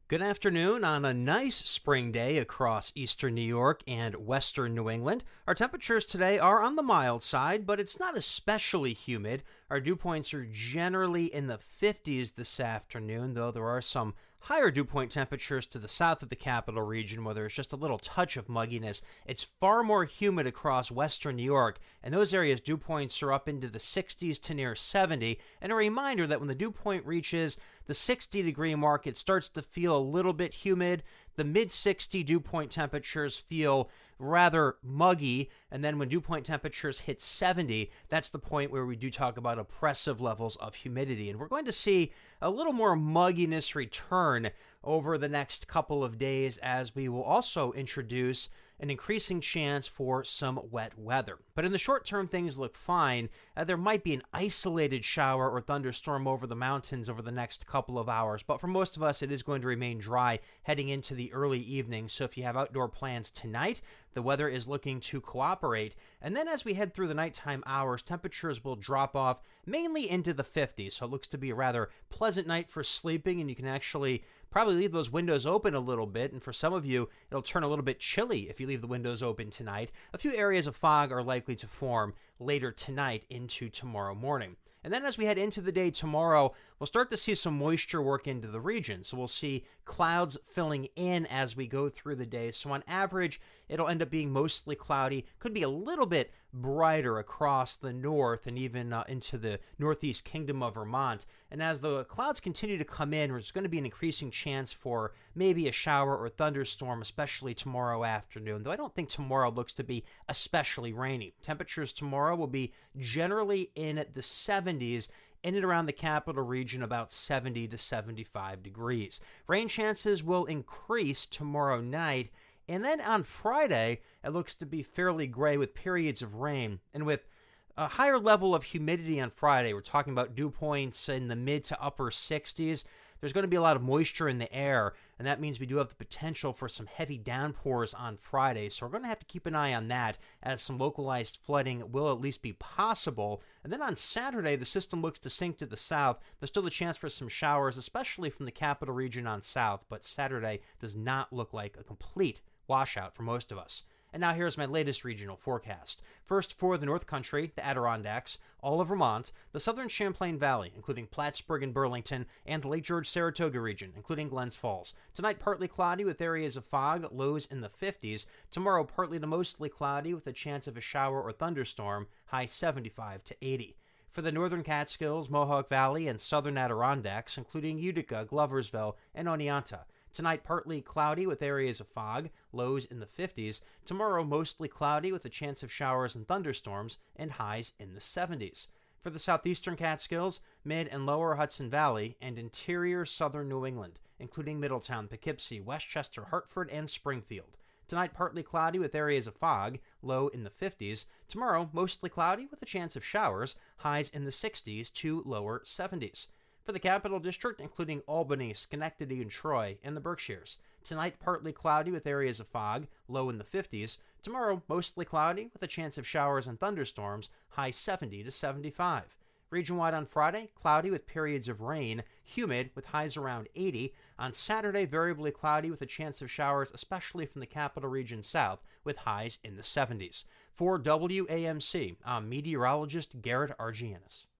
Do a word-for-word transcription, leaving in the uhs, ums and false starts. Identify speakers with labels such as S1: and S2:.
S1: Good afternoon on a nice spring day across eastern New York and western New England. Our temperatures today are on the mild side, but it's not especially humid. Our dew points are generally in the fifties this afternoon, though there are some higher dew point temperatures to the south of the capital region where there's just a little touch of mugginess. It's far more humid across western New York, and those areas dew points are up into the sixties to near seventy. And a reminder that when the dew point reaches the sixty degree mark, it starts to feel a little bit humid. The mid sixty dew point temperatures feel rather muggy, and then when dew point temperatures hit seventy, that's the point where we do talk about oppressive levels of humidity. And we're going to see a little more mugginess return over the next couple of days as we will also introduce an increasing chance for some wet weather. But in the short term, things look fine. Uh, there might be an isolated shower or thunderstorm over the mountains over the next couple of hours, but for most of us, it is going to remain dry heading into the early evening. So if you have outdoor plans tonight, the weather is looking to cooperate. And then as we head through the nighttime hours, temperatures will drop off mainly into the fifties. So it looks to be a rather pleasant night for sleeping, and you can actually probably leave those windows open a little bit. And for some of you, it'll turn a little bit chilly if you leave the windows open tonight. A few areas of fog are likely to form later tonight into tomorrow morning. And then as we head into the day tomorrow, we'll start to see some moisture work into the region. So we'll see clouds filling in as we go through the day. So on average, it'll end up being mostly cloudy. Could be a little bit brighter across the north and even uh, into the northeast kingdom of Vermont. And as the clouds continue to come in, there's going to be an increasing chance for maybe a shower or thunderstorm, especially tomorrow afternoon. Though I don't think tomorrow looks to be especially rainy. Temperatures tomorrow will be generally in the seventies, in and around the capital region about seventy to seventy-five degrees. Rain chances will increase tomorrow night, and then on Friday, it looks to be fairly gray with periods of rain. And with a higher level of humidity on Friday, we're talking about dew points in the mid to upper sixties. There's going to be a lot of moisture in the air, and that means we do have the potential for some heavy downpours on Friday. So we're going to have to keep an eye on that, as some localized flooding will at least be possible. And then on Saturday, the system looks to sink to the south. There's still a chance for some showers, especially from the capital region on south, but Saturday does not look like a complete washout for most of us. And now here's my latest regional forecast. First, for the North Country, the Adirondacks, all of Vermont, the southern Champlain Valley, including Plattsburgh and Burlington, and the Lake George-Saratoga region, including Glens Falls. Tonight, partly cloudy with areas of fog, lows in the fifties. Tomorrow, partly to mostly cloudy with a chance of a shower or thunderstorm, high seventy-five to eighty. For the northern Catskills, Mohawk Valley, and southern Adirondacks, including Utica, Gloversville, and Oneonta. Tonight, partly cloudy with areas of fog, lows in the fifties. Tomorrow, mostly cloudy with a chance of showers and thunderstorms, and highs in the seventies. For the southeastern Catskills, mid and lower Hudson Valley, and interior southern New England, including Middletown, Poughkeepsie, Westchester, Hartford, and Springfield. Tonight, partly cloudy with areas of fog, low in the fifties. Tomorrow, mostly cloudy with a chance of showers, highs in the sixties to lower seventies. For the Capital District, including Albany, Schenectady, and Troy, and the Berkshires. Tonight, partly cloudy with areas of fog, low in the fifties. Tomorrow, mostly cloudy with a chance of showers and thunderstorms, high seventy to seventy-five. Region-wide on Friday, cloudy with periods of rain, humid with highs around eighty. On Saturday, variably cloudy with a chance of showers, especially from the capital region south, with highs in the seventies. For W A M C, I'm meteorologist Garrett Argianis.